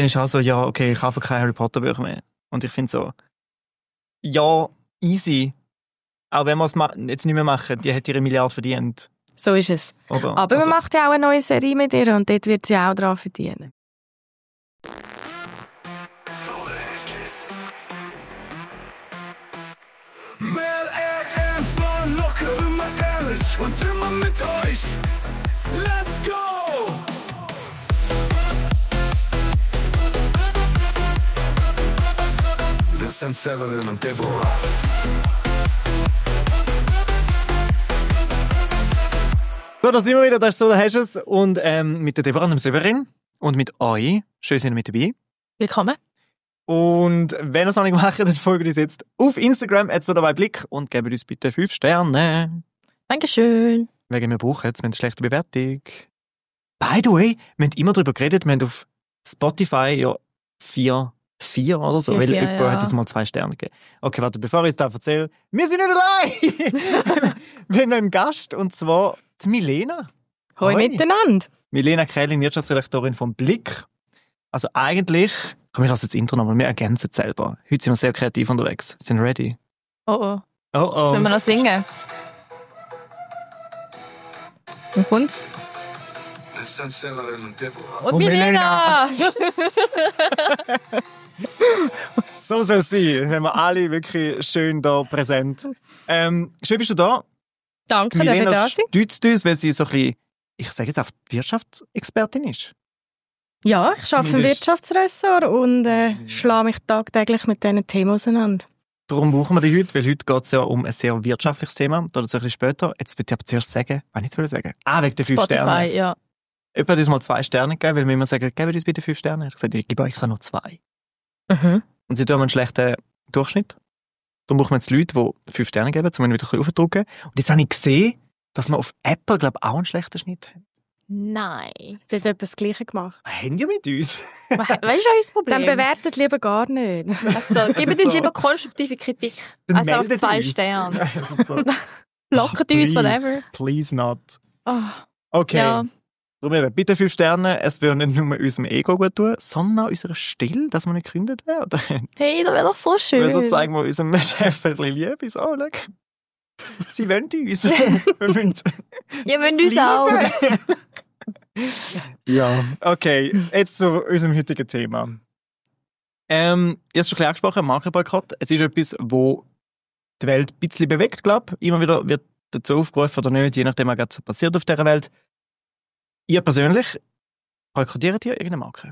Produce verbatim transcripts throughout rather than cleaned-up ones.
ist auch so, ja, okay, ich kaufe keine Harry Potter Bücher mehr. Und ich finde so, ja, easy. Auch wenn wir es ma- jetzt nicht mehr machen, die hat ihre Milliarde verdient. So ist es. Oder? Aber Also- man macht ja auch eine neue Serie mit ihr und dort wird sie auch dran verdienen. Mehr ernst, mal locker, immer ehrlich und immer mit euch. Let's go! Das sind Severin und Deborah. So, da sind wir wieder, das ist so, da hast du es. Und ähm, mit der Deborah und dem Severin und mit euch, schön sind ihr mit dabei. Willkommen. Und wenn ihr es noch nicht macht, dann folgt uns jetzt auf Instagram, at so dabei Blick und gebt uns bitte fünf Sterne. Dankeschön. Wegen wir brauchen jetzt, wir haben eine schlechte Bewertung. By the way, wir haben immer darüber geredet, wir haben auf Spotify ja vier, vier oder so, Vier, weil vier, jemand ja. hat uns mal zwei Sterne gegeben. Okay, warte, bevor ich es da erzähle, wir sind nicht allein! Wir haben einen Gast, und zwar die Milena. Hoi, Hoi. miteinander. Milena Krählin, Wirtschaftsredaktorin vom Blick. Also eigentlich, komm, wir lassen das Intro noch, weil wir ergänzen es selber. Heute sind wir sehr kreativ unterwegs. Sind wir ready? Oh oh. Oh Jetzt oh. müssen wir noch singen. Und kommt's? Das sind Severin und Deborah. Und Oh, Milena! So soll es sein. Dann haben wir alle wirklich schön da präsent. Ähm, schön bist du da. Danke, dass ihr Milena da seid. stützt uns, weil sie so ein bisschen, ich sage jetzt einfach, Wirtschaftsexpertin ist. Ja, ich arbeite im Zumindest- Wirtschaftsressort und äh, schlage mich tagtäglich mit diesen Themen auseinander. Darum brauchen wir dich heute, weil heute geht es ja um ein sehr wirtschaftliches Thema. Dazu ein bisschen später. Jetzt würde ich aber zuerst sagen, was ich jetzt sagen. Ah, wegen der fünf Sterne. Spotify, ja. Jemand hat uns mal zwei Sterne gegeben, weil wir immer sagen, gebt uns bitte fünf Sterne. Ich habe gesagt, ich gebe euch so noch zwei. Mhm. Und sie tun einen schlechten Durchschnitt. Darum brauchen wir jetzt Leute, die fünf Sterne geben, um ihn wieder ein bisschen aufzudrücken. Und jetzt habe ich gesehen, dass wir auf Apple, glaube ich, auch einen schlechten Schnitt haben. Nein. Sie hat etwas das Gleiche gemacht. Was haben die mit uns? Weißt du, was unser Problem? Dann bewertet lieber gar nicht. Also, gebt uns So. lieber konstruktive Kritik. Dann Also auf meldet zwei uns. Sterne. Also so. Lockert uns, Please, whatever. Please not. Oh, Okay. ja. Darum eben, bitte fünf Sterne. Es würde nicht nur unserem Ego gut tun, sondern auch unserer Stille, dass wir nicht gekündigt werden. Hey, das wäre doch so schön. Weil so zeigen wir unserem Chef ein bisschen Liebe. So, schau. Sie wollen uns. Wir müssen Ja, wenn du es auch. lieben. Ja, okay. Jetzt zu unserem heutigen Thema. Ähm, ich habe es schon ein bisschen angesprochen, Markenboykott. Es ist etwas, wo die Welt ein bisschen bewegt, glaube ich. Immer wieder wird dazu aufgerufen oder nicht, je nachdem, was gerade so passiert auf dieser Welt. Ihr persönlich, boykottiert ihr irgendeine Marke?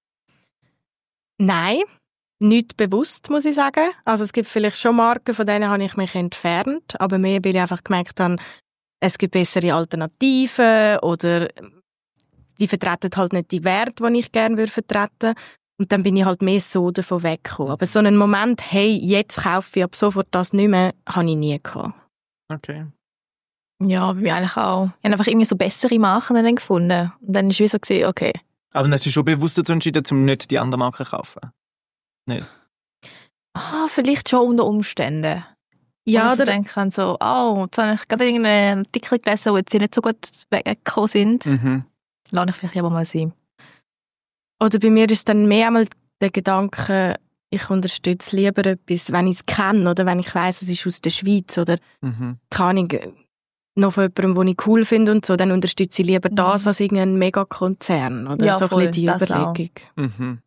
Nein, nicht bewusst, muss ich sagen. Also es gibt vielleicht schon Marken, von denen habe ich mich entfernt, aber mehr, weil ich einfach gemerkt habe, es gibt bessere Alternativen oder die vertreten halt nicht die Werte, die ich gerne würde vertreten. Und dann bin ich halt mehr so davon weggekommen. Aber so einen Moment, hey, jetzt kaufe ich ab sofort das nicht mehr, habe ich nie gehabt. Okay. Ja, bei mir eigentlich auch. Ich habe einfach irgendwie so bessere Marken dann gefunden. Und dann ist wie so gewesen, okay. Aber dann hast du schon bewusst dazu entschieden, um nicht die andere Marke zu kaufen? Nicht? Ah, vielleicht schon unter Umständen. Ja, und ich oder, denke so, oh, jetzt habe ich gerade irgendeinen Artikel gelesen, wo jetzt die nicht so gut weggekommen sind. Mhm. Lass ich vielleicht aber mal sein. oder bei mir ist dann mehr einmal der Gedanke, ich unterstütze lieber etwas, wenn ich es kenne oder wenn ich weiss, es ist aus der Schweiz oder Mhm. keine Ahnung, noch von jemandem, den ich cool finde und so, dann unterstütze ich lieber Mhm. das als irgendeinen Megakonzern oder Ja, so ein voll, bisschen die das auch. Überlegung. Mhm.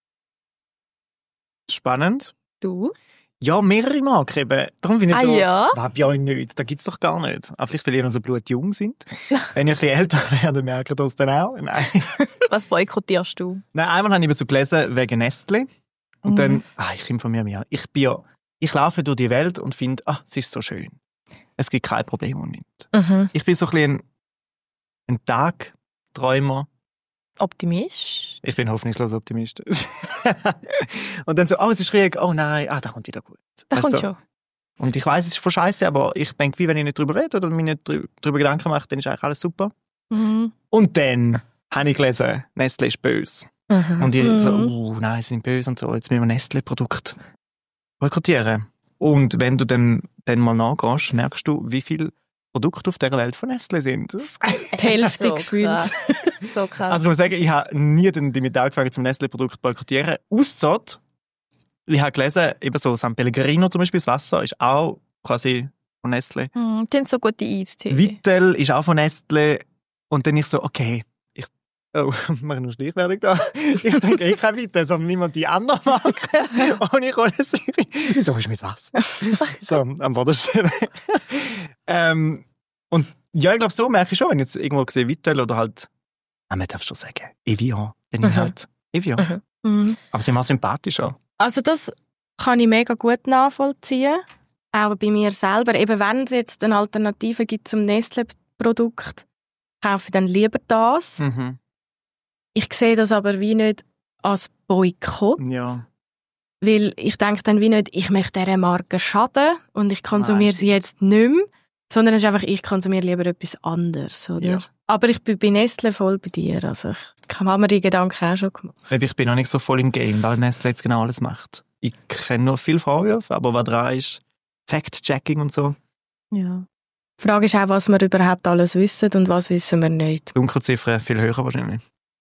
Spannend. Du? Ja, mehrere Marken eben. Darum finde ich Ah so, ja? was bei euch nicht? Da gibt's doch gar nicht. Aber vielleicht, weil ihr noch so blutjung sind. Wenn ihr ein bisschen älter werdet, merkt ihr das dann auch. Nein. Was boykottierst du? Nein, einmal habe ich eben so gelesen wegen Nestle. Und Mhm. dann, ah, ich informiere mich ja. Ich bin ja, ich laufe durch die Welt und finde, ah, es ist so schön. Es gibt kein Problem und nicht. Mhm. Ich bin so ein bisschen ein, ein Tagträumer. Optimist? Ich bin hoffnungslos Optimist. Und dann so, oh, es ist schräg, oh nein, ah, das kommt wieder gut. Das Weißt kommt du? schon. Und ich weiss, es ist voll scheiße, aber ich denke, wie wenn ich nicht drüber rede oder mir nicht drü- drüber Gedanken mache, dann ist eigentlich alles super. Mhm. Und dann habe ich gelesen, Nestle ist böse. Mhm. Und ich so, Mhm. uh, nein, sie sind böse und so, jetzt müssen wir Nestle-Produkt boykottieren. Und wenn du dann, dann mal nachgehst, merkst du, wie viel Produkte auf dieser Welt von Nestlé sind. Die Hälfte so gefühlt. krass. So krass. Also ich muss sagen, ich habe nie damit angefangen, zum Nestlé-Produkt boykottieren. Ausser, ich habe gelesen, eben so San Pellegrino zum Beispiel, das Wasser ist auch quasi von Nestlé. Hm, die haben so gute Eistee. Vittel ist auch von Nestlé. Und dann ich so, okay, ich, oh, mache ich noch Schleichwerbung da. Ich denke, ich kein Vittel, sondern niemand die andere Marke. Ohne Kohlensäure. Wieso ist mein Wasser? So, am Bodenstelle. ähm, und ja, ich glaube, so merke ich schon, wenn ich jetzt irgendwo sehe Vittel oder halt, ah, man darf schon sagen, Evian, dann mhm. halt Evian. Mhm. Mhm. Aber sie sind auch sympathischer. Also das kann ich mega gut nachvollziehen. Auch bei mir selber. Eben wenn es jetzt eine Alternative gibt zum Nestlé-Produkt, kaufe ich dann lieber das. Mhm. Ich sehe das aber wie nicht als Boykott. Ja. Weil ich denke dann wie nicht, ich möchte dieser Marke schaden und ich konsumiere Nein. sie jetzt nicht mehr. Sondern es ist einfach, ich konsumiere lieber etwas anderes, oder? Ja. Aber ich bin bei Nestlé voll bei dir. Also ich habe mir die Gedanken auch schon gemacht. Ich bin noch nicht so voll im Game, weil Nestlé jetzt genau alles macht. Ich kenne noch viele Vorwürfe, aber was dran ist, Fact-Checking und so. Ja. Die Frage ist auch, was wir überhaupt alles wissen und was wissen wir nicht. Dunkelziffern viel höher wahrscheinlich.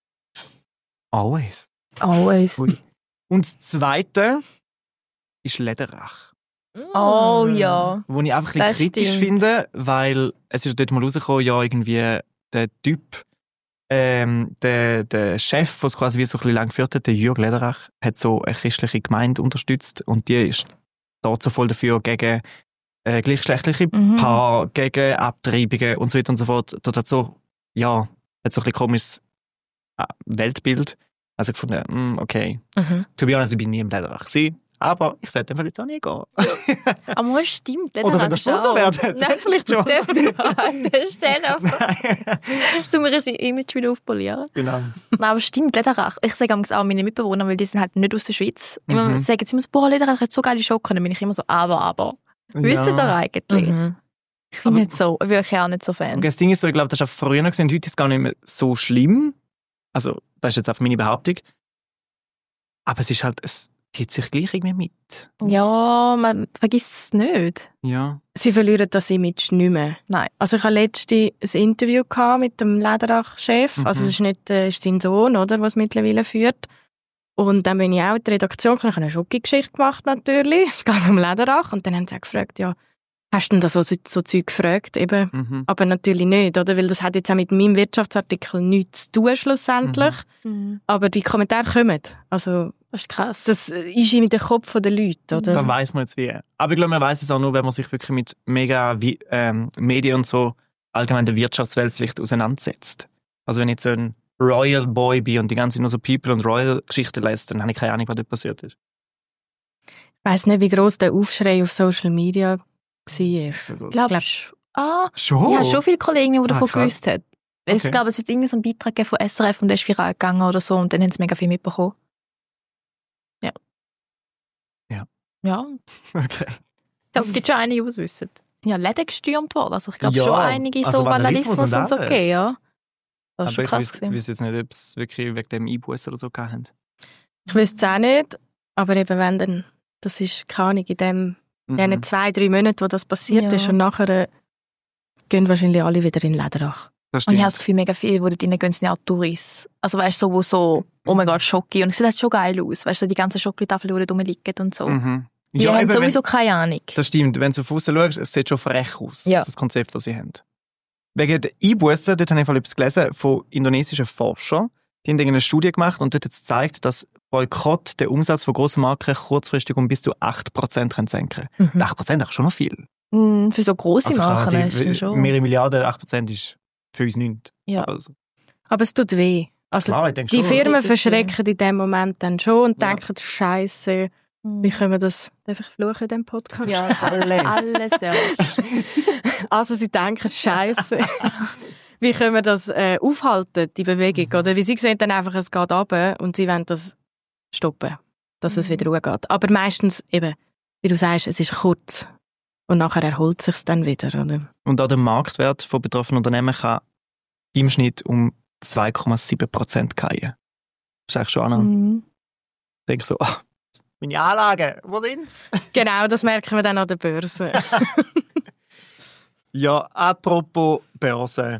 Always. Always. Ui. Und das Zweite ist Lederach. Oh ja. Wo ich einfach ein Das bisschen kritisch stimmt. finde, weil es ist dort mal rausgekommen, ja, irgendwie der Typ, ähm, der, der Chef, der es quasi wie so ein bisschen lang geführt hat, der Jürg Lederach, hat so eine christliche Gemeinde unterstützt und die ist dort so voll dafür gegen äh, gleichgeschlechtliche Mhm. Paare, gegen Abtreibungen und so weiter und so fort. Dort hat so, ja, hat so ein bisschen komisches äh, Weltbild. Also gefunden, mm, okay. Mhm. To be honest, ich bin nie im Lederach gewesen. Aber ich werde dann jetzt auch nie gehen. Aber es stimmt. Oder wenn das Sponsor wird, dann vielleicht schon. Der Stern auf. Nein. Du mir das Image wieder aufpolieren. Genau. Nein, aber stimmt, Lederach. Ich sage auch meine Mitbewohner, weil die sind halt nicht aus der Schweiz. Immer Mhm. sagen sie immer so, boah, Lederach hat so geile Schocken. Dann bin ich immer so, aber, aber. Wisst ihr da eigentlich? Mhm. Ich bin nicht so, wirklich auch nicht so Fan. Und das Ding ist so, ich glaube, das ist auch früher noch gesehen, heute ist es gar nicht mehr so schlimm. Also, das ist jetzt auch meine Behauptung. Aber es ist halt, es zieht sich gleich irgendwie mit. Ja, man vergisst es nicht. Ja. Sie verlieren das Image nicht mehr. Nein. Also ich hatte letztens ein Interview gehabt mit dem Lederach-Chef. Mhm. Also es ist nicht äh, ist sein Sohn, oder, was mittlerweile führt. Und dann bin ich auch in die Redaktion gekommen. Ich habe eine Schoki-Geschichte gemacht, natürlich. Es geht um Lederach. Und dann haben sie auch gefragt, ja, hast du denn da so, so, so Zeug gefragt? Eben. Mhm. Aber natürlich nicht, oder? Weil das hat jetzt auch mit meinem Wirtschaftsartikel nichts zu tun, schlussendlich. Mhm. Aber die Kommentare kommen. Also, Das ist krass. das ist in den Kopf der Leute, oder? Dann weiss man jetzt wie. Aber ich glaube, man weiss es auch nur, wenn man sich wirklich mit mega wie, ähm, Medien und so allgemein der Wirtschaftswelt vielleicht auseinandersetzt. Also wenn ich jetzt so ein Royal Boy bin und die ganze Zeit nur so People- und Royal-Geschichten lese, dann habe ich keine Ahnung, was dort passiert ist. Ich weiss nicht, wie gross der Aufschrei auf Social Media war. So groß. Glaub, glaub- ah, Schon? ich habe schon viele Kollegen, die Ah, davon krass. gewusst haben. Weil Okay. Ich glaube, es hat irgendwie so einen Beitrag gegeben von S R F und der ist viral gegangen oder so und dann haben sie mega viel mitbekommen. Ja. Ja. Ja, Okay. ich glaube, es gibt schon einige, die es wissen. Es sind ja Läden gestürmt worden, also ich glaube Ja, schon einige also so Vandalismus Vandalismus und und so alles. gegeben, ja. Das ist Aber schon ich krass wüs- gewesen. wüsste jetzt nicht, ob es wirklich wegen dem Einbuß oder so gehabt haben. Ich wüsste es auch nicht, aber eben wenn dann, das ist keine Ahnung, in dem, in Mhm. diesen zwei, drei Monaten, wo das passiert Ja. ist und nachher äh, gehen wahrscheinlich alle wieder in Lederach. Das Und ich stimmt. habe das Gefühl, mega viele, die dort rein gehen, sind ja auch Touris. Also weißt du, so, wo so, oh mein Gott, Schoki. Und es sieht halt schon geil aus. Weißt du, die ganzen Schokolitafeln, die da rumliegen und so. Mhm. Die Ja, haben eben, sowieso wenn, keine Ahnung. das stimmt. Wenn du auf außen schaust, es sieht schon frech aus, Ja. das Konzept, das sie haben. Wegen der Einbußen, dort habe ich etwas gelesen von indonesischen Forschern. Die haben eine Studie gemacht und dort hat es gezeigt, dass Boykott den Umsatz von grossen Marken kurzfristig um bis zu acht Prozent senken kann. Mhm. acht Prozent ist schon noch viel. Mm, für so grosse Also klar, Marken also, ist es schon. mehrere Milliarden, acht Prozent ist für uns nichts. Ja. Also, Aber es tut weh. Also klar, ich denke die schon. Firmen Das tut weh. verschrecken in dem Moment dann schon und Ja. denken, Scheiße, Mm. wie können wir das, darf ich fluchen in diesem Podcast? Ja, Alles. alles darfst. Also sie denken, Scheiße. Wie können wir das äh, aufhalten, die Bewegung? Mhm. Oder wie sie sehen dann einfach, es geht runter und sie wollen das stoppen, dass es Mhm. wieder hochgeht. Aber meistens eben, wie du sagst, es ist kurz und nachher erholt es sich dann wieder. Oder? Und auch der Marktwert von betroffenen Unternehmen kann im Schnitt um zwei Komma sieben Prozent fallen. Das ist eigentlich schon an. Mm. Ich denke so, ah, meine Anlagen, wo sind's? Genau, das merken wir dann an der Börse. Ja, apropos Börse.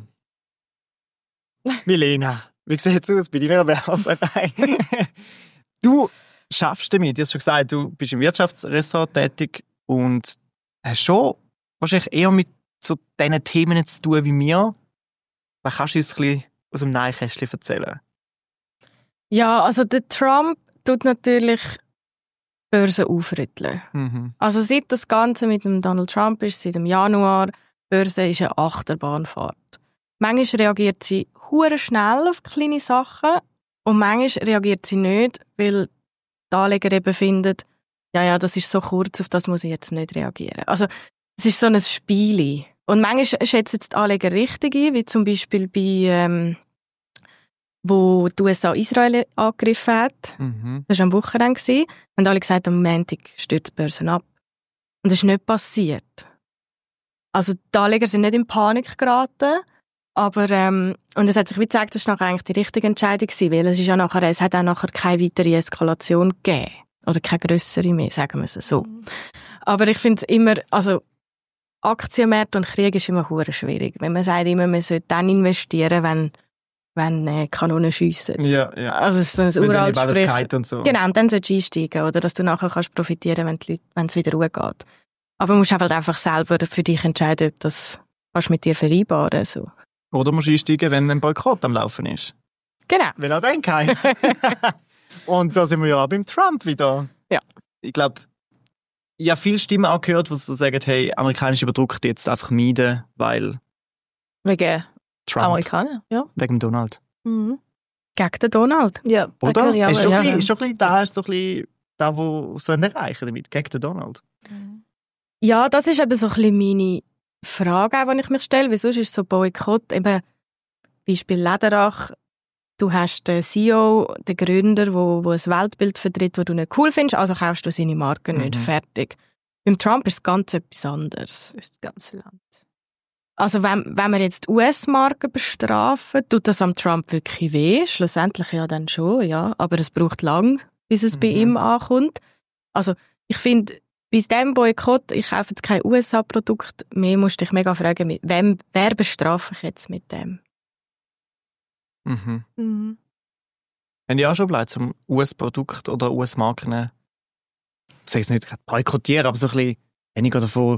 Milena, wie sieht es aus bei deiner Börse? Nein. Du schaffst damit, du hast schon gesagt, du bist im Wirtschaftsressort tätig und hast schon wahrscheinlich eher mit so diesen Themen zu tun wie mir. Was kannst du uns ein bisschen aus dem Nähkästchen erzählen? Ja, also der Trump tut natürlich Börsen aufrütteln. Mhm. Also seit das Ganze mit dem Donald Trump ist, seit dem Januar, Börse ist eine Achterbahnfahrt. Manchmal reagiert sie hure schnell auf kleine Sachen und manchmal reagiert sie nicht, weil die Anleger eben finden, ja, ja, das ist so kurz, auf das muss ich jetzt nicht reagieren. Also es ist so ein Spiel. Und manchmal schätzen die Anleger richtig ein, wie zum Beispiel bei, ähm, wo die U S A Israel angegriffen hat. Mhm. Das war am Wochenende. Und alle gesagt, am Montag stürzt die Börse ab. Und das ist nicht passiert. Also die Anleger sind nicht in Panik geraten. Aber, ähm, und es hat sich wie gezeigt, das war nachher eigentlich die richtige Entscheidung gewesen, weil es ist ja nachher, es hat auch nachher keine weitere Eskalation gegeben. Oder keine grössere mehr, sagen wir es so. Mhm. Aber ich finde es immer, also, Aktienmärkte und Krieg ist immer hure schwierig. Wenn man sagt immer, man sollte dann investieren, wenn, wenn äh, Kanonen schiessen. Ja, ja. Also, es ist so ein Wenn dann uraltes alles Sprich. geht und so. Genau, und dann solltest du einsteigen, oder? Dass du nachher kannst profitieren, wenn die Leute, wenn es wieder ruhig geht. Aber du musst halt einfach selber für dich entscheiden, ob das kannst mit dir vereinbaren, so. Oder musst du einsteigen, wenn ein Boykott am Laufen ist. Genau. Wenn auch dann keins. Und da sind wir ja auch beim Trump wieder. Ja. Ich glaube, ich habe viele Stimmen auch gehört, die so sagen, hey, amerikanische Produkte jetzt einfach meiden, weil Wegen Trump, Amerikaner, ja. wegen Donald. Mhm. Gegen den Donald. Ja, da Oder? höre ich auch Ist schon mal, ein ja. bisschen, ist schon ein bisschen, da ist so ein bisschen da, wo so erreichen damit, gegen den Donald. Ja, das ist eben so ein bisschen meine Frage, die ich mich stelle. Wieso ist so Boykott? Eben, Beispiel Lederach. Du hast den C E O, den Gründer, wo, wo ein Weltbild vertritt, das du nicht cool findest, also kaufst du seine Marke nicht. Mhm. Fertig. Beim Trump ist es ganz etwas anderes. Das ist das ganze Land. Also wenn, wenn wir jetzt U S-Marken bestrafen, tut das am Trump wirklich weh? Schlussendlich ja dann schon, ja. Aber es braucht lang, bis es Mhm. bei ihm ankommt. Also ich finde, bei diesem Boykott, ich kaufe jetzt kein U S A-Produkt mehr, musst du dich mega fragen, mit wem, wer bestrafe ich jetzt mit dem? Mhm. Mhm. Haben die auch schon überlegt, zum U S-Produkt oder U S-Marken, ich sage es nicht gerade boykottieren, aber so ein bisschen weniger davon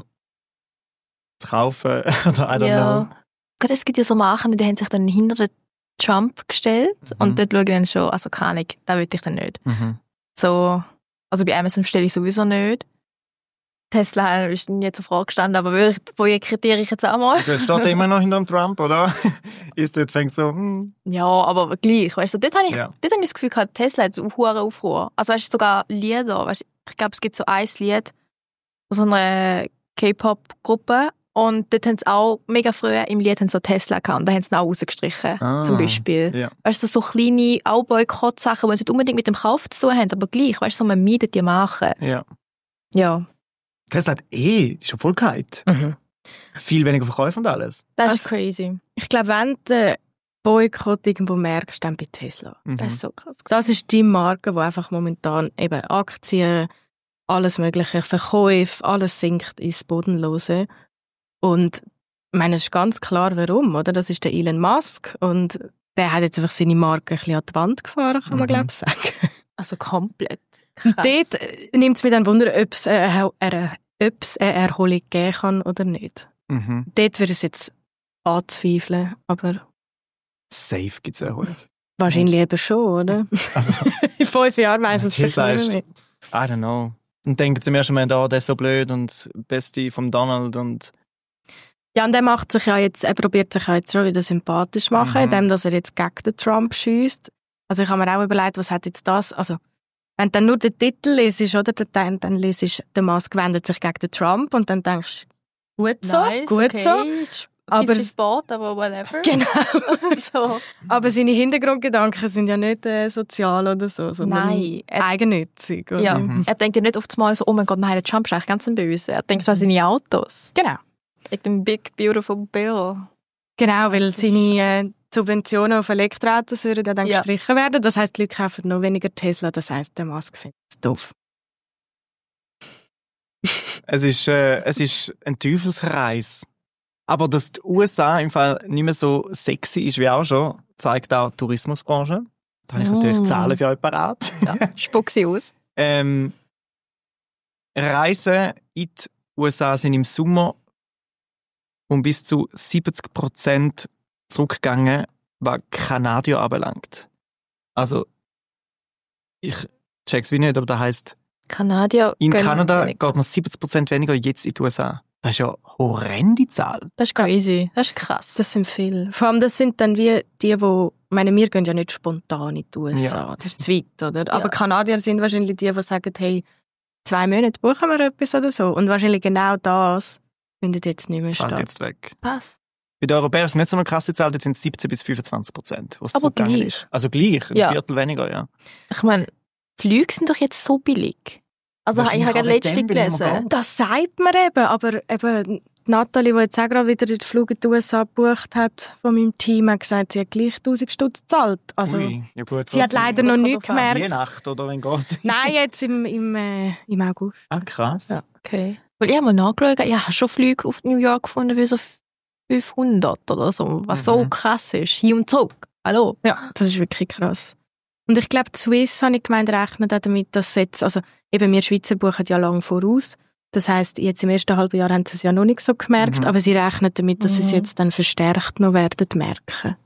zu kaufen oder I don't Ja. know. Gerade es gibt ja so Marken, die haben sich dann hinter den Trump gestellt Mhm. und dort schaue ich dann schon, also keine Ahnung, da will ich dann nicht. Mhm. So, also bei Amazon bestelle ich sowieso nicht. Tesla ist nie zur Frage gestanden, aber wirklich projektiere ich jetzt auch mal. Jetzt steht er immer noch hinter dem Trump, oder? Ist dort fängt so, hm. Ja, aber gleich, weißt du, dort habe ich, Ja. dort habe ich das Gefühl gehabt, Tesla hat einen hohen Aufruhr. Also weißt du, sogar Lieder, weißt du, ich glaube, es gibt so ein Lied von so einer K-Pop-Gruppe und dort haben sie auch, mega früh im Lied haben sie so Tesla gehabt und da haben sie ihn auch rausgestrichen, Ah, zum Beispiel. Ja. Weißt du, so kleine auch Boykott-Sachen, die nicht unbedingt mit dem Kauf zu tun haben, aber gleich, weißt du, so, man meidet die Marken. Ja. Ja, Tesla hat eh, die ist schon voll gehypt. Mhm. Viel weniger Verkäufe und alles. das Also- ist crazy. Ich glaube, wenn du den Boykott irgendwo merkst, dann bei Tesla. Mhm. Das ist so krass. Das ist die Marke, die einfach momentan eben Aktien, alles mögliche, Verkäufe, alles sinkt ins Bodenlose. Und ich meine, es ist ganz klar, warum, oder? Das ist der Elon Musk und der hat jetzt einfach seine Marke ein bisschen an die Wand gefahren, kann man Mhm. glaube ich sagen. Also komplett. Und Krass. dort nimmt es mich dann Wunder, ob es eine, eine, ob's eine Erholung geben kann oder nicht. Mhm. Dort würde ich es jetzt anzweifeln, aber Safe gibt es Erholung. wahrscheinlich eben schon, oder? Also, In fünf Jahren weiss es Tesla vielleicht ist, nicht mehr. I don't know. Und denken zum ersten Mal, da, der ist so blöd und Beste vom Donald und Ja, und er macht sich ja jetzt, er probiert sich ja jetzt schon wieder sympathisch zu machen, Mhm. indem dass er jetzt gegen den Trump schiesst. Also ich habe mir auch überlegt, was hat jetzt das, also wenn du dann nur den Titel lesest, oder, dann, dann lesest der Musk wendet sich gegen den Trump und dann denkst du, gut so, Nice, gut okay. so. Ist Aber ein bisschen es- Sport, aber whatever. Genau. so. Aber seine Hintergrundgedanken sind ja nicht äh, sozial oder so, sondern Nein, er- eigennützig. Oder? Ja, Mhm. er denkt ja nicht oft mal so, oh mein Gott, nein, der Trump ist eigentlich ganz ein Böse. Er denkt an seine Autos. Genau. Wegen dem Big Beautiful Bill. Genau, weil seine äh, Subventionen auf Elektroautos würden ja dann Ja. gestrichen werden. Das heisst, die Leute kaufen noch weniger Tesla. Das heisst, der Musk findet es doof. es ist, äh, es ist ein Teufelskreis. Aber dass die U S A im Fall nicht mehr so sexy ist wie auch schon, zeigt auch die Tourismusbranche. Da habe ich natürlich Mm. Zahlen für euch parat. Ja, spuck sie aus. ähm, Reisen in die U S A sind im Sommer um bis zu siebzig Prozent zurückgegangen, was Kanadier anbelangt. Also, ich check's wie nicht, aber das heisst, Kanadier. in gehen Kanada weniger. geht man siebzig Prozent weniger jetzt in die U S A. Das ist ja eine horrende Zahl. Das ist crazy. Das ist krass. Das sind viele. Vor allem, das sind dann wie die, die, ich meine, wir gehen ja nicht spontan in die U S A. Ja. Das ist zu weit, oder? Aber Ja. Kanadier sind wahrscheinlich die, die sagen, hey, zwei Monate buchen wir etwas oder so. Und wahrscheinlich genau das findet jetzt nicht mehr Fällt statt. jetzt weg. Pass. Bei den Europäern ist es nicht so eine krasse Zahl, dort sind es siebzehn bis fünfundzwanzig Prozent. Was Aber zurückgegangen gleich. ist. Also gleich, ein Ja. Viertel weniger, ja. Ich meine, Flüge sind doch jetzt so billig. Also ich Wahrscheinlich habe gerade auch wegen letztens dem, weil man gelesen. geht. Das sagt man eben, aber eben Nathalie, die jetzt auch gerade wieder den Flug in die U S A gebucht hat, von meinem Team, hat gesagt, sie hat gleich tausend Stutz gezahlt. Also, Ui, ja gut, sie hat trotzdem. leider noch nicht Kommt drauf an. gemerkt. Weihnachten oder wenn geht's? Nein, jetzt im, im, äh, im August. Ah, krass. Ja. Okay. Weil ich habe mal nachgeschaut, ich habe schon Flüge auf New York gefunden für so fünfhundert oder so, was so Mhm. krass ist. Hin und zurück. Hallo? Ja, das ist wirklich krass. Und ich glaube, die Swiss, habe ich gemeint, rechnet auch damit, dass jetzt, also eben wir Schweizer buchen ja lang voraus. Das heisst, jetzt im ersten halben Jahr haben sie es ja noch nicht so gemerkt, Mhm. aber sie rechnen damit, dass sie es Mhm. jetzt dann verstärkt noch werden merken.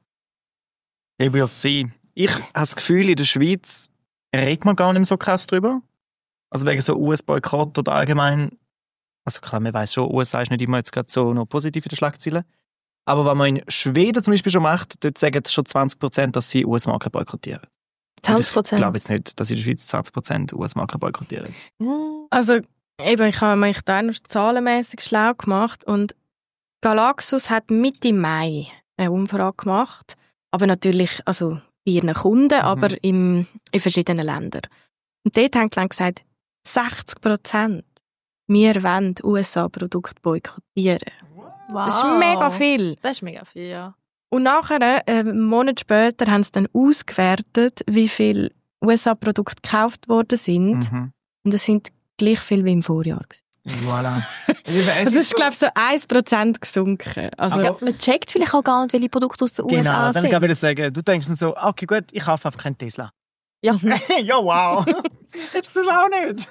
Ich will sehen. Ich habe das Gefühl, in der Schweiz redet man gar nicht mehr so krass drüber. Also wegen so U S-Boykott oder allgemein. Also klar, man weiss schon, U S A ist nicht immer jetzt gerade so noch positiv in den Schlagzeilen. Aber was man in Schweden zum Beispiel schon macht, dort sagen schon zwanzig Prozent, dass sie U S-Marken boykottieren. zwanzig Ich Prozent. glaube jetzt nicht, dass in der Schweiz zwanzig Prozent U S-Marken boykottieren. Also eben, ich habe mich da noch zahlenmässig schlau gemacht und Galaxus hat Mitte Mai eine Umfrage gemacht, aber natürlich also bei ihren Kunden, Mhm. aber im, in verschiedenen Ländern. Und dort haben sie dann gesagt, sechzig Prozent wir wollen U S A-Produkte boykottieren. Wow. Das ist mega viel. Das ist mega viel, ja. Und nachher, äh, einen Monat später, haben sie dann ausgewertet, wie viele U S A-Produkte gekauft worden sind. Mhm. Und das sind gleich viel wie im Vorjahr. Voilà. Also das ist, glaube ich, so ein Prozent gesunken. Also, Ich glaub, man checkt vielleicht auch gar nicht, welche Produkte aus den U S Genau, A dann sind. kann ich sagen, du denkst dann so, okay gut, ich kaufe einfach keinen Tesla. Ja. Ja, wow. Hättest du auch nicht.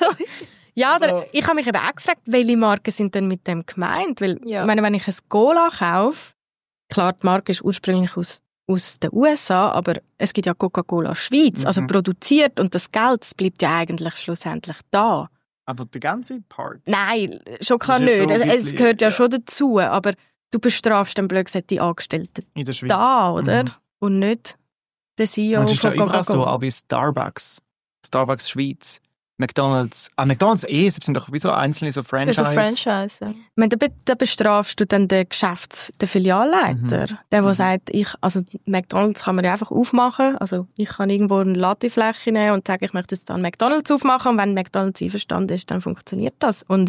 ja, oder, So. ich habe mich eben auch gefragt, welche Marken sind denn mit dem gemeint? Weil, Ja. ich meine, wenn ich ein Cola kaufe, klar, die Marke ist ursprünglich aus, aus den U S A, aber es gibt ja Coca-Cola Schweiz, also Mhm. produziert und das Geld, das bleibt ja eigentlich schlussendlich da. Aber der ganze Part. Nein, schon klar Das ist ja nicht. schon Es, ein es bisschen, gehört ja, ja. schon dazu, aber du bestrafst dann blöd gesagt die Angestellten In der Schweiz. da, oder? Mhm. Und nicht den C E O Und es ist von ja überall so, Coca-Cola. auch bei Starbucks. Starbucks Schweiz. McDonalds. Ah, McDonalds eh, sie sind doch wie so einzelne so Das Franchise. ist ein Franchise. Ja. Ich meine, da, be- da bestrafst du dann den Geschäfts-, den Filialleiter. Mhm. Der, der Mhm. sagt, ich, also McDonalds kann man ja einfach aufmachen. Also ich kann irgendwo eine Ladefläche nehmen und sagen, ich möchte jetzt dann McDonalds aufmachen. Und wenn McDonalds einverstanden ist, dann funktioniert das. Und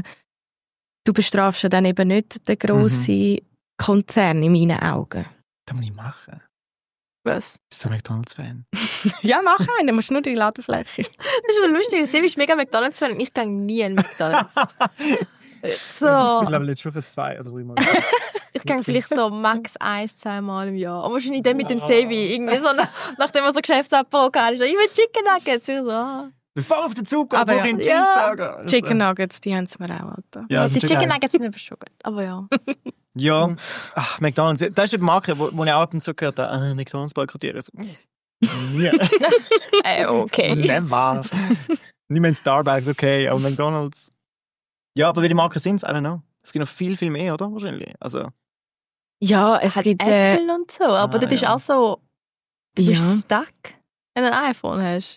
du bestrafst ja dann eben nicht den grossen Konzern in meinen Augen. Das muss ich machen. Was? Bist du ein McDonalds-Fan? Ja, mach einen, dann musst du nur die Ladefläche. Das ist voll lustig. Sebi ist mega McDonalds-Fan und ich gehe nie in McDonalds. Ich so. glaube, letztes Woche zwei oder drei Mal. Ich gehe vielleicht so max ein, zwei Mal im Jahr. Und wahrscheinlich dann mit dem Sebi. Irgendwie so, nach- nachdem er so Geschäftsapparat hatte, ich so, ich will Chicken Nuggets. Ich so, ah. Bevor auf den Zug kommt, Aber wo ja. ich einen Ja. Cheeseburger. Chicken Nuggets, die haben sie mir auch. Alter. Ja, Die das ist Chicken geil. Nuggets sind aber schon gut. Aber ja. Ja, ach, McDonalds. Das ist eine Marke, wo, wo ich auch ab und zu gehört habe, ah, McDonalds boykottieren. So, nie. Äh, okay. Never. Nicht mehr in Starbucks, okay, aber McDonalds. Ja, aber welche Marken sind es? I don't know. Es gibt noch viel, viel mehr, oder? Wahrscheinlich. Also, Ja, es Halt gibt... Äh, Apple und so. Aber Ah, das ist ja. auch so, du ja. bist stuck, wenn du ein iPhone hast.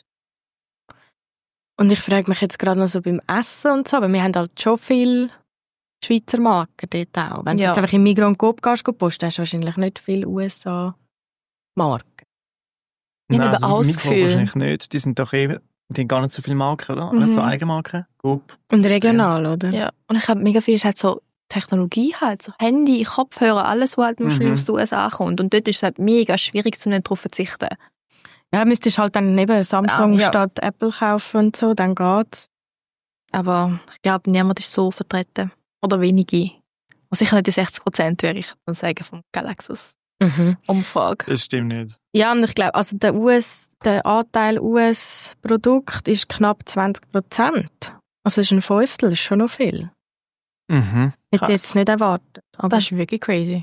Und ich frage mich jetzt gerade noch so beim Essen und so, aber wir haben halt schon viele Schweizer Marken dort auch. Wenn du Ja. jetzt einfach in Migros und Coop gehst, gehst, posten, hast du wahrscheinlich nicht viele U S A-Marken. Ich habe also auch das Mikro Gefühl- wahrscheinlich nicht. Die sind doch eh, die haben gar nicht so viele Marken, oder? Alles Mhm. so Eigenmarken. Gut. Und regional, oder? Ja. Und ich habe mega viel ist halt so Technologie halt, so Handy, Kopfhörer, alles, was halt wahrscheinlich Mhm. aus den U S A kommt. Und dort ist es halt mega schwierig, zu nicht drauf zu verzichten. Ja, müsstest halt dann neben Samsung Ah, ja. statt Apple kaufen und so, dann geht's. Aber ich glaube, niemand ist so vertreten. Oder wenige. Und sicher nicht die sechzig Prozent, würde ich dann sagen, vom Galaxus-Umfrage. Mhm. Das stimmt nicht. Ja, und ich glaube, also der, U S, der Anteil U S-Produkt ist knapp zwanzig Prozent. Also ist ein Fünftel, ist schon noch viel. Mhm. Hätte Krass. ich jetzt nicht erwartet. Aber Das ist wirklich crazy.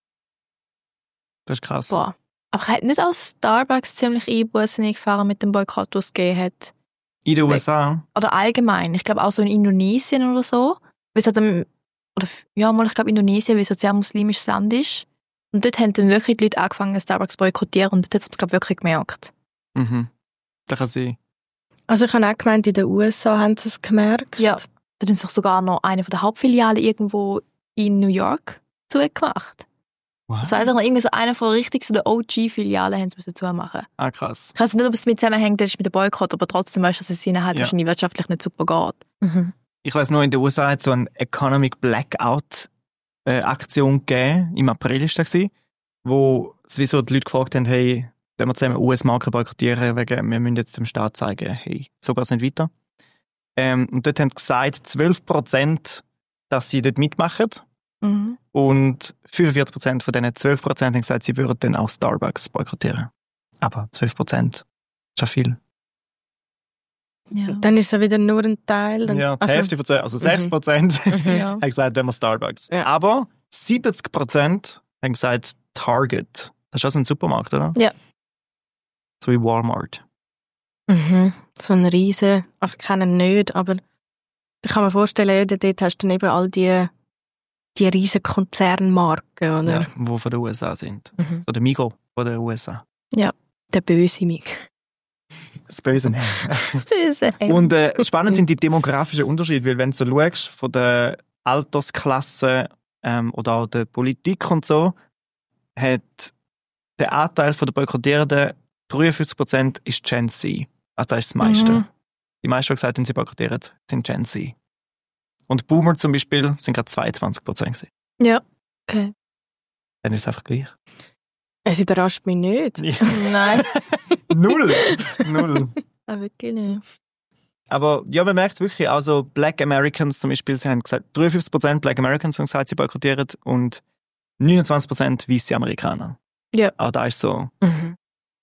Das ist krass. Boah. Aber hat nicht auch Starbucks ziemlich Einbußen eingefahren mit dem Boykott, was es gegeben hat? In den U S A? Oder allgemein. Ich glaube auch so in Indonesien oder so. Weil es hat einem, oder, ja, mal, ich glaube Indonesien, weil es ein sehr muslimisches Land ist. Und dort haben dann wirklich die Leute angefangen, Starbucks zu boykottieren. Und dort hat es, glaube ich, wirklich gemerkt. Mhm. Das kann sein. also ich habe auch gemeint, in den U S A haben sie es gemerkt. Ja. Da haben sie sogar noch eine von der Hauptfilialen irgendwo in New York zugemacht. Wow. Das weiss ich noch, irgendwie so eine von richtig so der O G-Filialen haben sie müssen zumachen. Ah, krass. Ich weiß nicht, ob es mit zusammenhängt, das ist mit dem Boykott, aber trotzdem weißt du, dass es ihnen halt Ja. wahrscheinlich wirtschaftlich nicht super geht. Mhm. Ich weiss nur, in den U S A hat es so eine Economic Blackout-Aktion gegeben. Im April war das, wo sowieso die Leute gefragt haben, hey, wenn wir zusammen U S-Marken boykottieren, wegen, wir müssen jetzt dem Staat zeigen, hey, so geht es nicht weiter. Ähm, und dort haben sie gesagt, zwölf Prozent, dass sie dort mitmachen. Mhm. Und fünfundvierzig Prozent von diesen zwölf Prozent haben gesagt, sie würden dann auch Starbucks boykottieren. Aber zwölf Prozent ist schon viel. Ja. Dann ist es ja wieder nur ein Teil. Dann, Ja, die also, Hälfte von zwölf, also sechs Prozent Mhm. Ja. haben gesagt, wenn wir Starbucks. Ja. Aber siebzig Prozent haben gesagt Target. Das ist auch so ein Supermarkt, oder? Ja. So wie Walmart. Mhm. So ein riesen, also ich kenne ihn nicht, aber ich kann mir vorstellen, ja, dort hast du dann eben all die, die riesen Konzernmarken, oder? Ja, die von den U S A sind. Mhm. So der Migros von den U S A. Der böse Mig. Das böse Name. Das Böse. Und äh, spannend sind die demografischen Unterschiede, weil wenn du so schaust, von der Altersklasse ähm, oder auch der Politik und so, hat der Anteil von der Boykottierenden dreiundfünfzig Prozent ist Gen Z. Also das ist das meiste. Mhm. Die meisten, die gesagt haben, sie boykottieren, sind Gen Z. Und Boomer zum Beispiel sind gerade zweiundzwanzig Prozent gewesen. Ja. Okay. Dann ist es einfach gleich. Es überrascht mich nicht. Nein. Null. Null. Ah, wirklich nicht. Aber ja, man merkt es wirklich, also Black Americans zum Beispiel, sie haben gesagt, dreiundfünfzig Prozent Black Americans haben gesagt, sie boykottieren und neunundzwanzig Prozent weiße Amerikaner. Ja. Auch da ist so. Mhm.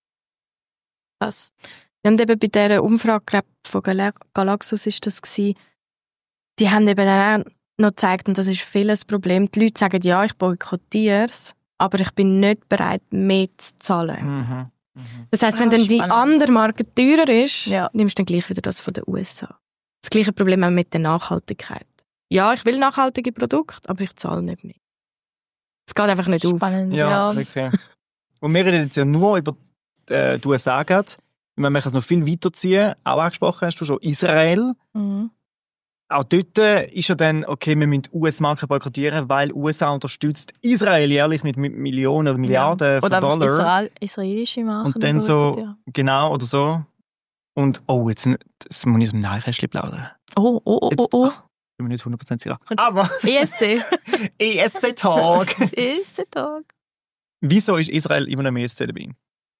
Was? Ja, und eben bei dieser Umfrage glaub, von Gal- Galaxus ist das gewesen, die haben eben dann auch noch gezeigt, und das ist vieles Problem, die Leute sagen, ja, ich boykottiere es, aber ich bin nicht bereit, mehr zu zahlen. Mhm. Mhm. Das heisst, Ah, wenn dann die spannend. andere Marke teurer ist, Ja. nimmst du dann gleich wieder das von den U S A. Das gleiche Problem auch mit der Nachhaltigkeit. Ja, ich will nachhaltige Produkte, aber ich zahle nicht mehr. Es geht einfach nicht auf. Spannend, Ja, ja. wirklich. Und wir reden jetzt ja nur über äh, die U S A gerade. Ich meine, man kann es noch viel weiterziehen. Auch angesprochen hast du schon Israel. Mhm. Auch dort ist ja dann, okay, wir müssen U S-Marken boykottieren, weil U S A unterstützt Israel jährlich mit Mi- Millionen oder Milliarden von Oder einfach Dollar. Israel, israelische Marken. Und dann so, Ja. genau, oder so. Und, oh, jetzt, jetzt muss ich aus dem Nachrichten plaudern. Oh, oh, oh, Jetzt, oh, oh. ach, bin mir nicht hundert Prozent sicher. Kommt- Aber, E S C. E S C-Tag. E S C-Tag. Wieso ist Israel immer noch im E S C dabei?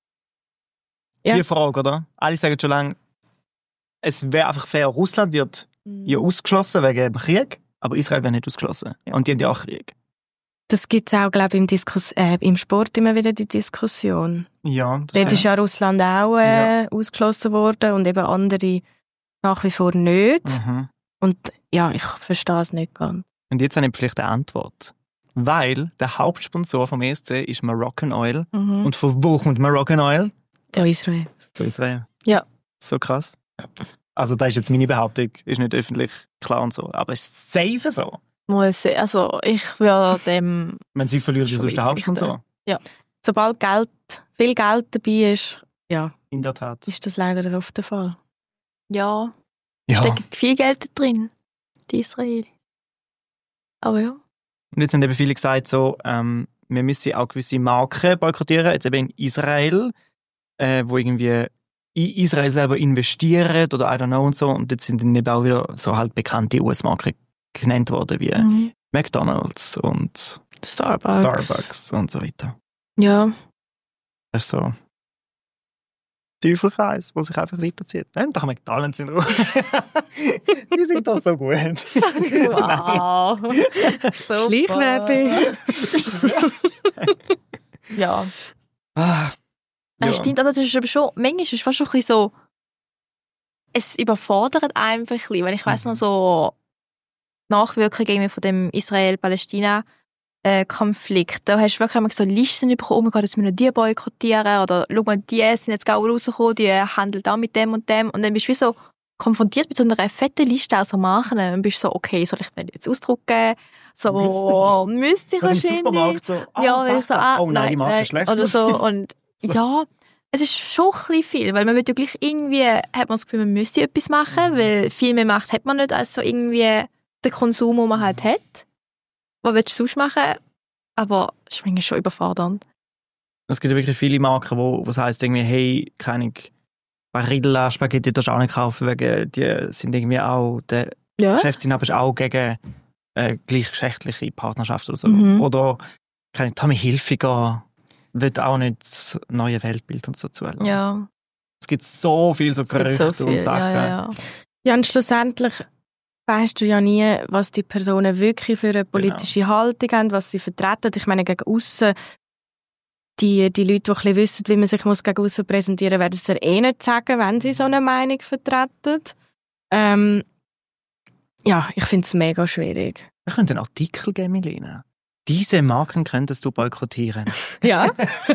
Ja. Die Frage, oder? Alle sagen schon lange, es wäre einfach fair, Russland wird ja ausgeschlossen wegen dem Krieg, aber Israel wird nicht ausgeschlossen. Und die haben ja auch Krieg. Das gibt es auch, glaube ich, im, Diskus äh, im Sport immer wieder die Diskussion. Ja, das Dort ist stimmt. ja Russland auch äh, ausgeschlossen worden und eben andere nach wie vor nicht. Mhm. Und ja, ich verstehe es nicht ganz. Und jetzt habe ich vielleicht eine Antwort. Weil der Hauptsponsor vom E S C ist Moroccan Oil. Mhm. Und von wo kommt Moroccan Oil? Ja, Israel. Von Israel. Ja. So krass. Also das ist jetzt meine Behauptung, ist nicht öffentlich klar und so, aber es ist safe so. Muss ich, also ich würde dem... Wenn sie verlieren, ist Schon sonst der richtig, Hauptsponsor. Sobald Geld, viel Geld dabei ist, ja, In der Tat. ist das leider oft der Fall. Ja, Ja. steckt viel Geld drin. Die Israel. Aber ja. Und jetzt haben eben viele gesagt, so, ähm, wir müssen auch gewisse Marken boykottieren, jetzt eben in Israel, äh, wo irgendwie in Israel selber investieren oder I don't know und so. Und jetzt sind dann eben auch wieder so halt bekannte U S-Marken genannt worden, wie Mhm. McDonald's und Starbucks. Starbucks und so weiter. Ja. Das ist so. Teufelkreis, der sich einfach weiterzieht. Nennt doch McDonalds in Ruhe. Die sind doch so gut. Wow. Super. Schleichwerbung. Ja. Ah, Das ja. stimmt, aber es ist aber schon, manchmal ist es fast schon ein bisschen so, es überfordert einfach ein bisschen, weil ich weiss Mhm. noch so Nachwirkungen irgendwie von dem Israel-Palästina-Konflikt. Da hast du wirklich einmal so Listen bekommen, oh mein Gott, jetzt müssen wir die boykottieren oder schau mal, die sind jetzt gerade rausgekommen, die handeln auch mit dem und dem und dann bist du wie so konfrontiert mit so einer fetten Liste aus so Marken und bist so, okay, soll ich mir die jetzt ausdrucken? So, müsste ich Oder im wahrscheinlich. Supermarkt so, ah, Ja, weil ich so, Pasta. ah, oh nein, die Marke nein, ist schlecht. oder so und So. ja, es ist schon ein bisschen viel, weil man will ja gleich irgendwie, hat man das Gefühl, man müsste etwas machen, Mhm. weil viel mehr Macht hat man nicht als so irgendwie den Konsum, den man halt hat. Was willst du sonst machen? Aber es ist manchmal schon überfordernd. Es gibt ja wirklich viele Marken, wo es heisst irgendwie, hey, keine Barilla Spaghetti darfst du auch nicht kaufen, wegen die sind irgendwie auch, der Ja. Geschäftsinhaber ist auch gegen äh, gleichgeschlechtliche Partnerschaft oder so. Mhm. Oder keine Tommy Hilfiger wird auch nicht das neue Weltbild und so zulassen. Ja, Es gibt so viel so es gibt Gerüchte so viel. und Sachen. Ja, ja, ja. Ja, und schlussendlich weisst du ja nie, was die Personen wirklich für eine politische Haltung haben, was sie vertreten. Ich meine, gegen aussen, die, die Leute, die ein bisschen wissen, wie man sich muss gegen aussen präsentieren muss, werden es ja eh nicht sagen, wenn sie so eine Meinung vertreten. Ähm, ja, ich finde es mega schwierig. Wir können einen Artikel geben, Milena. Diese Marken könntest du boykottieren. Ja.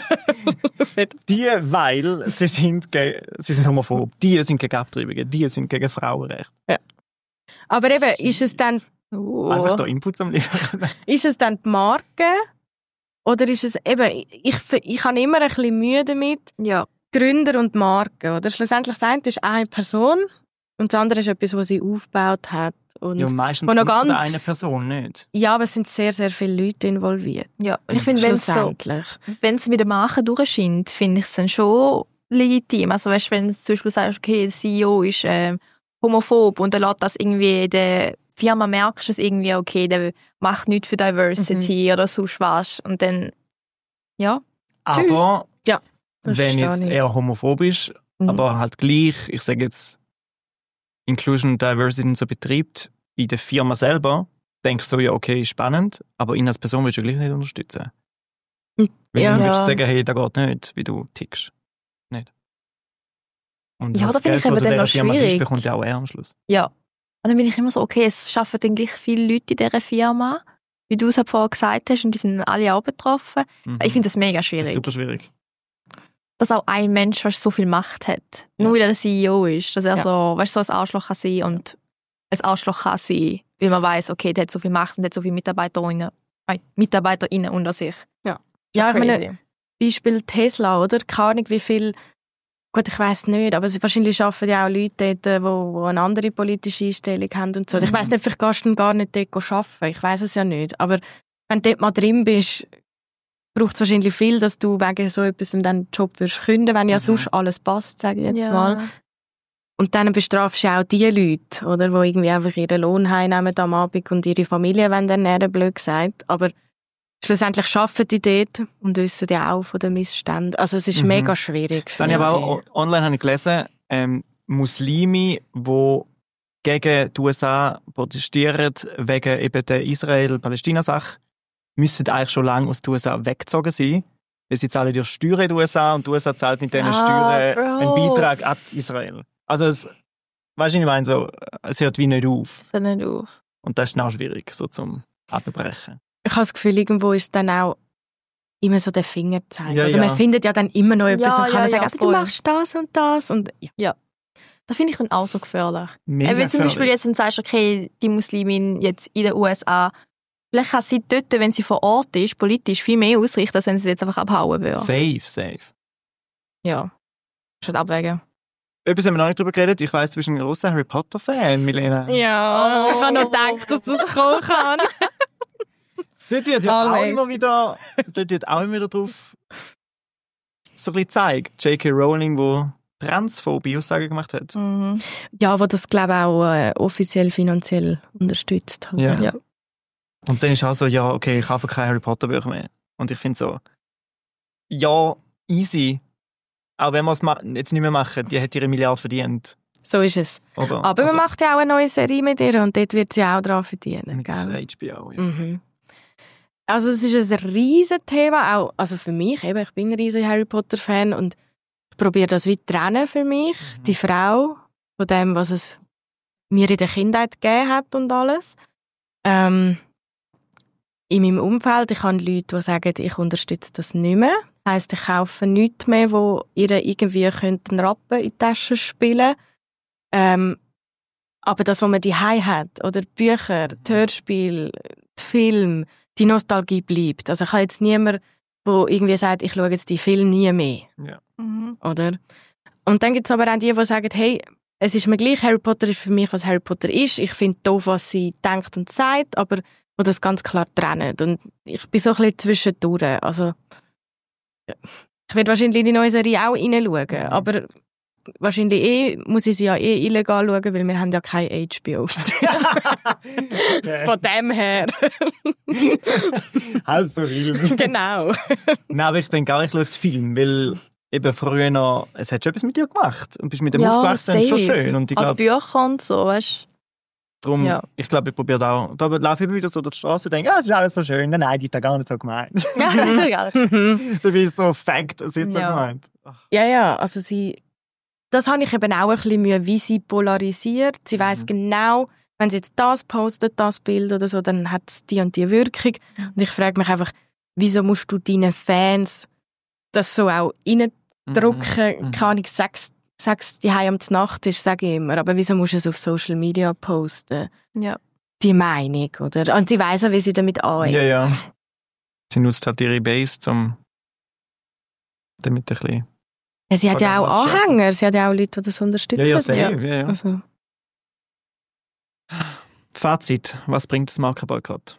Die, weil sie sind, ge- sie sind homophob. Die sind gegen Abtreibungen. Die sind gegen Frauenrecht. Aber eben, ist es dann, Uh. Einfach da Inputs am liefern. ist es dann die Marke? Oder ist es eben, ich, ich habe immer ein bisschen Mühe damit, Ja, Gründer und Marke, oder? Schlussendlich das eine ist eine Person und das andere ist etwas, was sie aufgebaut hat. Und Ja, meistens wo noch kommt es von der ganz- einen Person nicht. ja, aber es sind sehr, sehr viele Leute involviert. ja. Und ich finde, wenn es so, Schlussendlich. wenn es mit der Marke durchscheint, finde ich es dann schon legitim. Also weißt, wenn du zum Beispiel sagst, okay, der C E O ist äh, homophob und er lässt das irgendwie in der Firma, merkst du es irgendwie, okay, der macht nichts für Diversity Mhm. oder sonst was. Und dann, ja. Aber Das wenn verstehe jetzt ich. er homophob ist, Mhm. aber halt gleich, ich sage jetzt, Inclusion und Diversity und so betreibt, in der Firma selber, denke ich so, ja, okay, spannend, aber ihn als Person willst du gleich nicht unterstützen. Hm, Weil ja. dann würdest du Ja. sagen, hey, das geht nicht, wie du tickst. Nicht. Und Ja, das da finde ich Geld, eben das du dann noch dieser Firma gibst, schwierig. bekommt ja auch er am Schluss. Ja. Und dann bin ich immer so, okay, es arbeiten dann gleich viele Leute in dieser Firma, wie du es halt vorher gesagt hast, und die sind alle auch betroffen. Mhm. Ich finde das mega das schwierig. ist super schwierig. Dass auch ein Mensch weißt, so viel Macht hat. Ja. Nur weil er der C E O ist. Dass er Ja. so, weißt, so ein Arschloch kann sein und ein Arschloch kann sein, weil man weiss, okay, der hat so viel Macht und der hat so viele Mitarbeiterinnen, äh, Mitarbeiterinnen unter sich. Ja, ich meine, Crazy. Beispiel Tesla, oder? Keine Ahnung, wie viel, gut, ich weiss nicht, aber sie wahrscheinlich arbeiten ja auch Leute dort, die, die eine andere politische Einstellung haben und so. Ich weiss nicht, vielleicht gehst du gar nicht dort arbeiten. Ich weiss es ja nicht. Aber wenn du dort mal drin bist, braucht es wahrscheinlich viel, dass du wegen so etwas dann den Job wirst künden, wenn ja Mhm. sonst alles passt, sage ich jetzt Ja. mal. Und dann bestrafst du auch die Leute, oder, die irgendwie einfach ihren Lohn heimnehmen am Abend und ihre Familie wenn dann näher blöd gesagt. Aber schlussendlich arbeiten die dort und wissen ja auch von den Missständen. Also es ist Mhm. mega schwierig. Dann habe ich aber die. auch o- online habe ich gelesen, ähm, Muslime, die gegen die U S A protestieren, wegen eben der Israel-Palästina-Sache, müssen eigentlich schon lange aus den U S A weggezogen sein. Weil sie zahlen ja Steuern in die U S A und die U S A zahlt mit diesen Ah, Steuern Bro. einen Beitrag an Israel. Also es, weißt du, ich meine, so, es hört wie nicht auf. Das nicht auf. Und das ist dann auch schwierig, so zum Abbrechen. Ich habe das Gefühl, irgendwo ist dann auch immer so der Finger zeigen. Ja, Oder ja. man findet ja dann immer noch etwas Ja, und kann ja, dann sagen, ja, aber du voll. machst das und das. Und ja. Das finde ich dann auch so gefährlich. Mega Äh, wenn zum Beispiel gefährlich. jetzt dann sagst, okay, die Muslimin jetzt in den U S A, vielleicht kann sie dort, wenn sie vor Ort ist, politisch viel mehr ausrichten, als wenn sie jetzt einfach abhauen würde. Safe, safe. Ja. Schon abwägen. Etwas haben wir noch nicht drüber geredet. Ich weiss, du bist ein grosser Harry Potter-Fan, Milena. Ja, Oh. ich habe noch gedacht, dass das kommen kann. Dort wird ja auch Always. immer wieder, dort wird auch immer wieder drauf so ein bisschen gezeigt. J K. Rowling, wo transphobe Aussagen gemacht hat. Mhm. Ja, wo das, glaube ich, auch äh, offiziell finanziell unterstützt hat. Ja. Ja. Und dann ist auch so, ja, okay, ich kaufe keine Harry Potter Bücher mehr. Und ich finde so, ja, easy. auch wenn wir es ma- jetzt nicht mehr machen, die hat ihre Milliarde verdient. So ist es. Oder? Aber also, man macht ja auch eine neue Serie mit ihr und dort wird sie auch dran verdienen. mit Gell? H B O, ja. Mhm. Also es ist ein riesen Thema, auch also für mich. Eben, ich bin ein riesen Harry Potter Fan und ich probiere das wie trennen für mich. Mhm. Die Frau von dem, was es mir in der Kindheit gegeben hat und alles. Ähm, in meinem Umfeld, ich habe Leute, die sagen, ich unterstütze das nicht mehr. Heisst, ich kaufe nichts mehr, wo ihr irgendwie einen Rappen in die Tasche spielen könnte. Ähm, aber das, was man daheim hat, oder die Bücher, die Hörspiele, die Filme, die Nostalgie bleibt. Also ich habe jetzt niemanden, der irgendwie sagt, ich schaue jetzt die Filme nie mehr. Ja. Mhm. Oder? Und dann gibt es aber auch die, die sagen, hey, es ist mir gleich, Harry Potter ist für mich, was Harry Potter ist. Ich finde doof, was sie denkt und sagt, aber wo das ganz klar trennen. Und ich bin so ein bisschen zwischendurch. Also, ich werde wahrscheinlich die neue Serie auch reinschauen, Mhm. aber wahrscheinlich eh, muss ich sie ja eh illegal schauen, weil wir haben ja keine H B Os. Von dem her. Halb so wild. Genau. Nein, aber ich denke auch, ich schaue Film, weil eben früher noch, es hat schon etwas mit dir gemacht und bist mit dem Ja, aufgewachsen, ist schon safe. schön. Und ich Auch glaube, Bücher und so, weißt darum, ja. ich glaube, ich probiere auch, da laufe ich immer wieder so durch die Straße und denke, ah, es ist alles so schön. Nein, nein, die hat gar nicht so gemeint. du? Ja, das ist egal. Da bist du so Fact, es hat so Ja. gemeint. Ach. Ja, ja, also sie, das habe ich eben auch ein bisschen Mühe, wie sie polarisiert. Sie weiss Mhm. genau, wenn sie jetzt das postet, das Bild oder so, dann hat es die und die Wirkung. Und ich frage mich einfach, wieso musst du deinen Fans das so auch reindrücken? Mhm. Keine Ahnung, sechs, sechs die heim am Nacht ist, sage ich immer. Aber wieso musst du es auf Social Media posten? Ja. Die Meinung, oder? Und sie weiss auch, wie sie damit angeht. Ja, ja. Sie nutzt halt ihre Base, um damit ein bisschen... Ja, sie hat ja auch Oder was Anhänger, sie hat ja auch Leute, die das unterstützen. Ja, ja, sehr, ja, ja. Also. Fazit, was bringt das Markenboykott?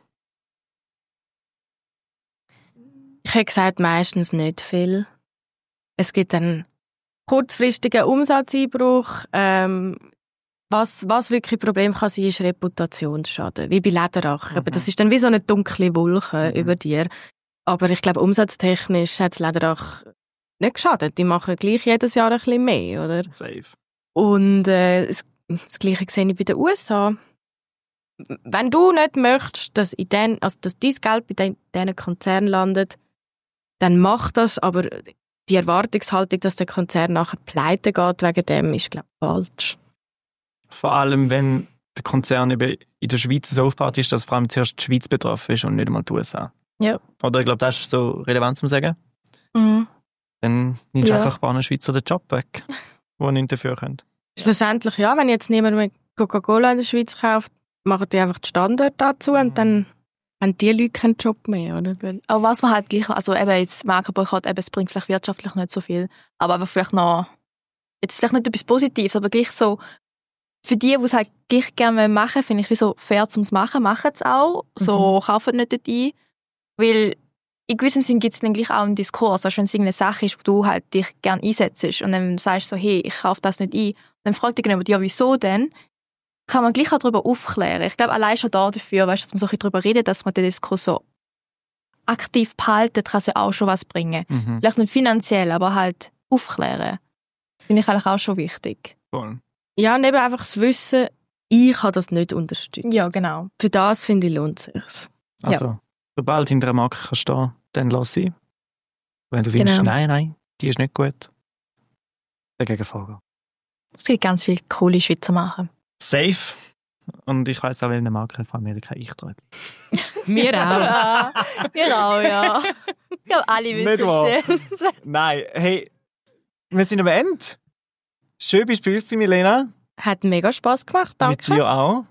Ich hätte gesagt, meistens nicht viel. Es gibt einen kurzfristigen Umsatzeinbruch. Ähm, was, was wirklich ein Problem kann sein, ist Reputationsschaden. Wie bei Lederach. Mhm. Aber das ist dann wie so eine dunkle Wolke Mhm. über dir. Aber ich glaube, umsatztechnisch hat das Lederach nicht geschadet. Die machen gleich jedes Jahr ein bisschen mehr, oder? Safe. Und äh, das, das Gleiche sehe ich bei den U S A. Wenn du nicht möchtest, dass, in den, also dass dein Geld bei den, diesen Konzernen landet, dann mach das, aber die Erwartungshaltung, dass der Konzern nachher pleite geht wegen dem, ist, glaube ich, falsch. Vor allem, wenn der Konzern eben in der Schweiz so aufgebaut ist, dass vor allem zuerst die Schweiz betroffen ist und nicht einmal die U S A. Ja. Oder ich glaube, das ist so relevant zu sagen. Mhm. Dann nimmst du Ja. einfach ein paar Schweizer den Job weg, die nichts dafür können. Schlussendlich, ja, wenn jetzt niemand mehr Coca-Cola in der Schweiz kauft, machen die einfach den Standort dazu und dann haben die Leute keinen Job mehr, oder? Aber was man halt gleich, also eben jetzt Markenboykott, eben, es bringt vielleicht wirtschaftlich nicht so viel, aber einfach vielleicht noch, jetzt vielleicht nicht etwas Positives, aber gleich so, für die, die es halt gleich gerne machen wollen, finde ich, wie so fair zum Machen, machen es auch, so kaufen nicht dort ein, weil in gewissem Sinn gibt es dann gleich auch einen Diskurs, also wenn es irgendeine Sache ist, wo du halt dich gerne einsetzt und dann sagst du so, hey, ich kaufe das nicht ein, dann fragt dich jemand, ja, wieso denn? Kann man gleich auch darüber aufklären. Ich glaube, allein schon da dafür, weißt, dass man so ein bisschen darüber redet, dass man den Diskurs so aktiv behalten, kann es ja auch schon was bringen. Mhm. Vielleicht nicht finanziell, aber halt aufklären. Finde ich eigentlich auch schon wichtig. Voll. Ja, und eben einfach das Wissen, ich habe das nicht unterstützt. genau. Für das, finde ich, lohnt es sich. Also, sobald hinter einer Marke kannst stehen, dann lass sie. Wenn du findest, Genau. nein, nein, die ist nicht gut, dagegen vorgehen. Es gibt ganz viele coole Schweizer Marken. Safe. Und ich weiss auch, welche Marke von Amerika ich trage. Wir auch. Ja, wir auch, ja. Ich glaube, alle Nicht wahr? wissen es. Nein, hey, wir sind am Ende. Schön bist du bei uns, Milena. Hat mega Spass gemacht, danke. Mit dir auch.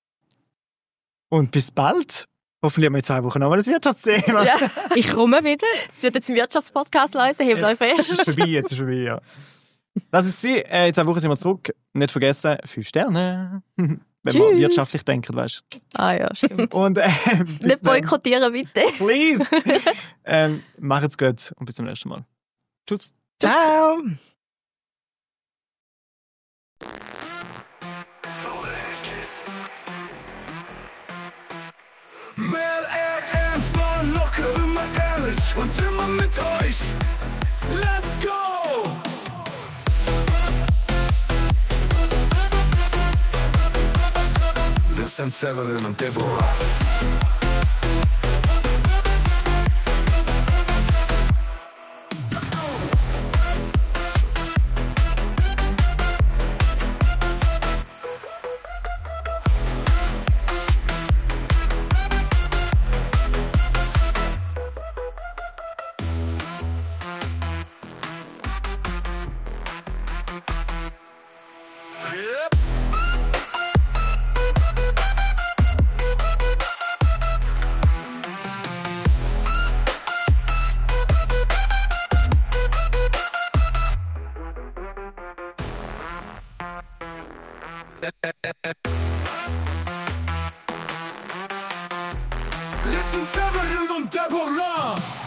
Und bis bald. Hoffentlich haben wir in zwei Wochen noch mal ein Wirtschaftsthema. Ja, Ich komme wieder. es wird jetzt im Wirtschaftspodcast, Leute, hebt euch Jetzt fest. ist es vorbei, jetzt ist es vorbei, ja. Das ist sie. Äh, in zwei Wochen sind wir zurück. Nicht vergessen, fünf Sterne. Wenn man Tschüss. wirtschaftlich denkt, weißt Ah ja, stimmt. du. Und äh, bis Nicht dann. boykottieren, bitte. Please. ähm, macht's gut und bis zum nächsten Mal. Tschüss. Ciao. Mehr ernst, mal locker, immer ehrlich und immer mit euch. Let's go! sind Severin und Deborah. Listen, Severin und Deborah.